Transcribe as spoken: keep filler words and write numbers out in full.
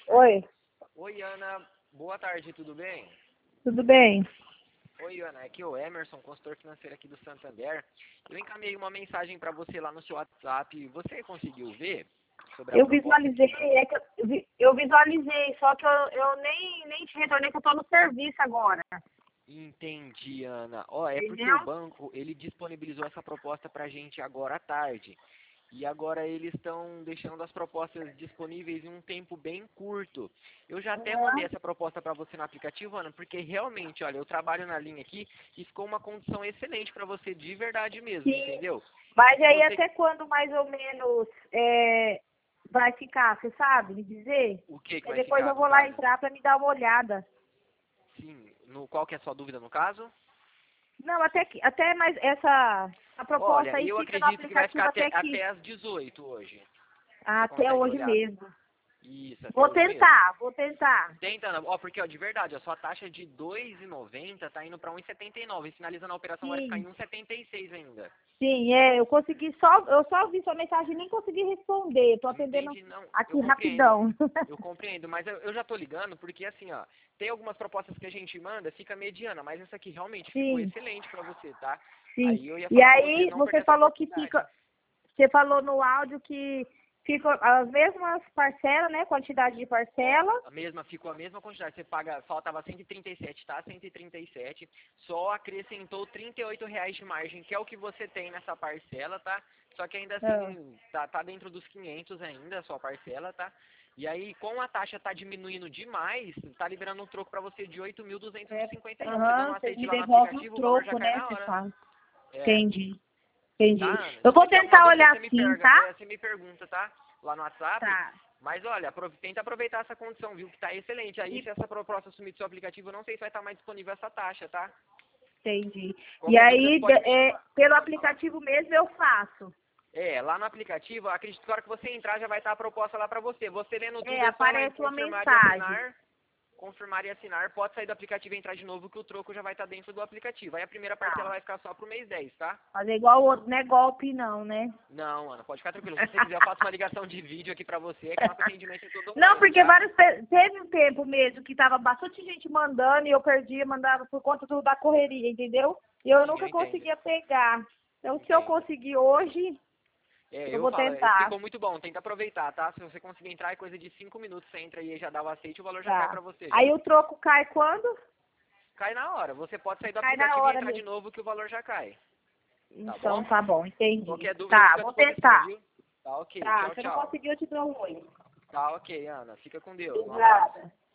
Oi, Oi, Ana. Boa tarde, tudo bem? tudo bem? Oi, Ana. Aqui é o Emerson, consultor financeiro aqui do Santander. Eu encaminhei uma mensagem para você lá no seu WhatsApp. Você conseguiu ver sobre a Eu proposta visualizei, que... é que eu, vi- eu visualizei, só que eu, eu nem, nem te retornei que eu tô no serviço agora. Entendi, Ana. Ó, é porque o Entendeu? banco, ele disponibilizou essa proposta pra gente agora à tarde. E agora eles estão deixando as propostas disponíveis em um tempo bem curto. Eu já até mandei Uhum. essa proposta para você no aplicativo, Ana, porque realmente, olha, eu trabalho na linha aqui e ficou uma condição excelente para você, de verdade mesmo, Sim. entendeu? Mas Se aí você, até quando mais ou menos é, vai ficar, você sabe me dizer? o que que Aí vai depois ficar eu no vou lá caso? entrar para me dar uma olhada. Sim, no, qual que é a sua dúvida no caso? Não, até, que, até mais essa, a proposta Olha, aí eu fica no acredito que vai ficar aplicativo até, até que, até às dezoito hoje. Você até consegue hoje olhar? mesmo. Isso, até Vou hoje mesmo. tentar, vou tentar. Tenta, Ana. Ó, porque, ó, de verdade, a sua taxa de dois reais e noventa centavos tá indo para um real e setenta e nove. Finalizando a operação vai ficar Sim. em um real e setenta e seis ainda. Sim, é, eu consegui só, eu só vi sua mensagem e nem consegui responder. Eu tô atendendo Entende? Não, eu aqui compreendo. rapidão. Eu compreendo, mas eu, eu já tô ligando porque, assim, ó, tem algumas propostas que a gente manda, fica mediana, mas essa aqui realmente ficou Sim, excelente para você, tá? sim. Aí eu ia E falar para você aí não perder você essa falou que oportunidade. fica, você falou no áudio que ficam as mesmas parcelas, né? Quantidade de Ó, parcela. a mesma, ficou a mesma quantidade. Você paga, faltava cento e trinta e sete, tá? cento e trinta e sete. Só acrescentou trinta e oito reais de margem, que é o que você tem nessa parcela, tá? Só que ainda Ah, assim, tá, tá dentro dos quinhentos ainda, a sua parcela, tá? E aí, com a taxa tá diminuindo demais, tá liberando um troco pra você de oito mil duzentos e é, e cinquenta e um. Você dando aham, um você aceite me lá no devolve o aplicativo, o valor já troco, cai né? na Você hora. fala. É, Entendi, entendi. tá, Ana? Eu Se vou você tiver alguma tentar dúvida, olhar você me, sim, perga, tá? é, você me pergunta, tá? Lá no WhatsApp. Tá. Mas olha, aprove- tenta aproveitar essa condição, viu? Que tá excelente. Aí, se E- essa proposta sumir do seu aplicativo, eu não sei se vai estar mais disponível essa taxa, tá? Entendi. E Qualquer dúvida, você aí, de- pode me é, chamar. pelo Pode falar. aplicativo mesmo eu faço. É, lá no aplicativo, acredito que a hora que você entrar já vai estar a proposta lá pra você. Você lendo É, tudo é só lá em aparece uma confirmar e mensagem. assinar. Confirmar e assinar. Pode sair do aplicativo e entrar de novo que o troco já vai estar dentro do aplicativo. Aí a primeira parcela Tá. vai ficar só pro mês dez, tá? Fazer igual o outro, não é golpe não, né? Não, Ana, pode ficar tranquilo. Se você quiser, eu faço uma ligação de vídeo aqui pra você, que nosso atendimento é todo Não, online, porque tá? vários pe- teve um tempo mesmo que tava bastante gente mandando e eu perdia, mandava por conta do, da correria, entendeu? E eu Sim, eu nunca entendo. conseguia pegar. Então, se eu Entendo. conseguir hoje, É, eu eu vou falo, é, tentar. ficou muito bom, tenta aproveitar, tá? Se você conseguir entrar, é coisa de cinco minutos, você entra aí e já dá o aceite, o valor já cai Tá. pra você Aí já. o troco cai quando? Cai na hora, você pode sair do Cai na aplicativo e hora entrar de mesmo. novo que o valor já cai, tá Então, bom? tá bom, entendi. Qualquer dúvida eu Tá, fico à vou disposição, tentar. viu? Tá ok, Tá, tchau, se eu não tchau. conseguir, eu te dou um oi. Tá ok, Ana, fica com Deus, um abraço. Obrigada.